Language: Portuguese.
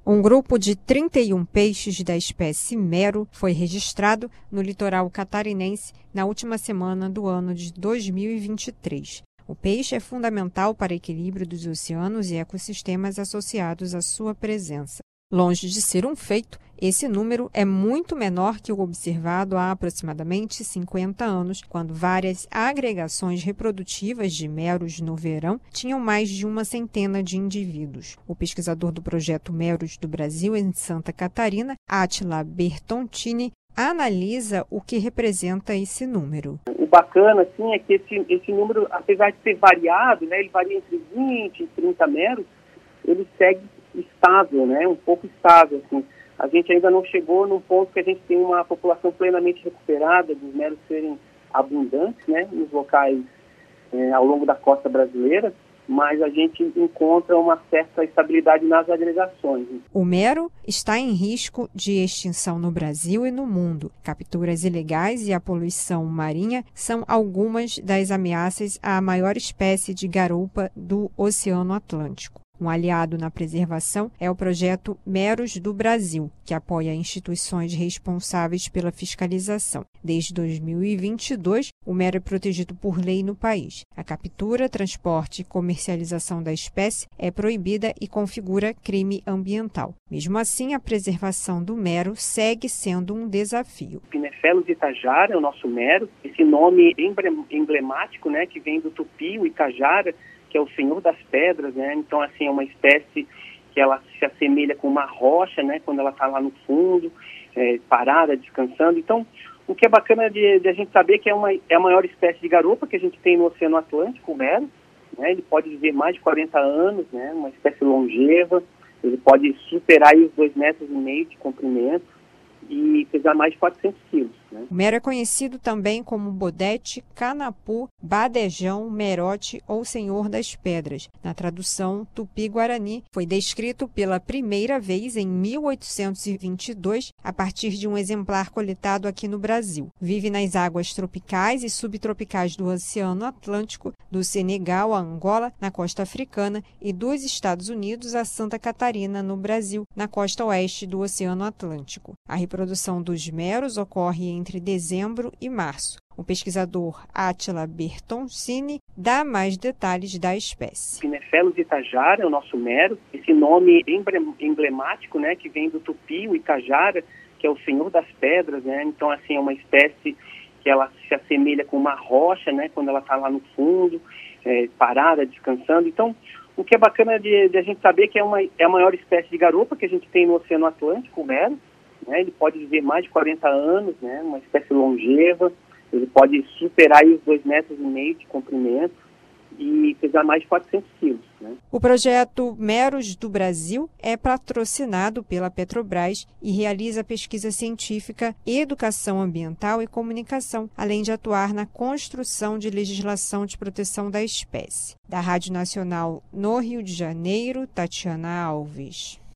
Um grupo de 31 peixes da espécie mero foi registrado no litoral catarinense na última semana do ano de 2023. O peixe é fundamental para o equilíbrio dos oceanos e ecossistemas associados à sua presença. Longe de ser um feito, esse número é muito menor que o observado há aproximadamente 50 anos, quando várias agregações reprodutivas de meros no verão tinham mais de uma centena de indivíduos. O pesquisador do projeto Meros do Brasil em Santa Catarina, Átila Bertoncini, analisa o que representa esse número. O bacana assim, é que esse número, apesar de ser variado, ele varia entre 20 e 30 meros, ele segue estável, um pouco estável. Assim. A gente ainda não chegou num ponto que a gente tem uma população plenamente recuperada, dos meros serem abundantes nos locais ao longo da costa brasileira, mas a gente encontra uma certa estabilidade nas agregações. O mero está em risco de extinção no Brasil e no mundo. Capturas ilegais e a poluição marinha são algumas das ameaças à maior espécie de garoupa do Oceano Atlântico. Um aliado na preservação é o projeto Meros do Brasil, que apoia instituições responsáveis pela fiscalização. Desde 2022, o mero é protegido por lei no país. A captura, transporte e comercialização da espécie é proibida e configura crime ambiental. Mesmo assim, a preservação do mero segue sendo um desafio. Pinephelus itajara é o nosso mero, esse nome emblemático, que vem do tupi, o itajara, que é o senhor das pedras, Então, assim, é uma espécie que ela se assemelha com uma rocha, quando ela está lá no fundo, parada, descansando. Então, o que é bacana de a gente saber que é a maior espécie de garoupa que a gente tem no Oceano Atlântico, o mero, Ele pode viver mais de 40 anos, Uma espécie longeva, ele pode superar aí os 2,5 metros de comprimento e pesar mais de 400 quilos. O mero é conhecido também como bodete, canapu, badejão, merote ou senhor das pedras. Na tradução tupi-guarani, foi descrito pela primeira vez em 1822 a partir de um exemplar coletado aqui no Brasil. Vive nas águas tropicais e subtropicais do Oceano Atlântico, do Senegal a Angola, na costa africana, e dos Estados Unidos a Santa Catarina, no Brasil, na costa oeste do Oceano Atlântico. A reprodução dos meros ocorre entre dezembro e março. O pesquisador Átila Bertoncini dá mais detalhes da espécie. Pinephelus itajara é o nosso mero, esse nome emblemático, que vem do tupi, o itajara, que é o senhor das pedras, Então, assim, é uma espécie que ela se assemelha com uma rocha, quando ela está lá no fundo, parada, descansando. Então, o que é bacana de a gente saber que é a maior espécie de garoupa que a gente tem no Oceano Atlântico, o mero, Ele pode viver mais de 40 anos, Uma espécie longeva, ele pode superar aí os 2,5 metros de comprimento e pesar mais de 400 quilos. O projeto Meros do Brasil é patrocinado pela Petrobras e realiza pesquisa científica, educação ambiental e comunicação, além de atuar na construção de legislação de proteção da espécie. Da Rádio Nacional no Rio de Janeiro, Tatiana Alves.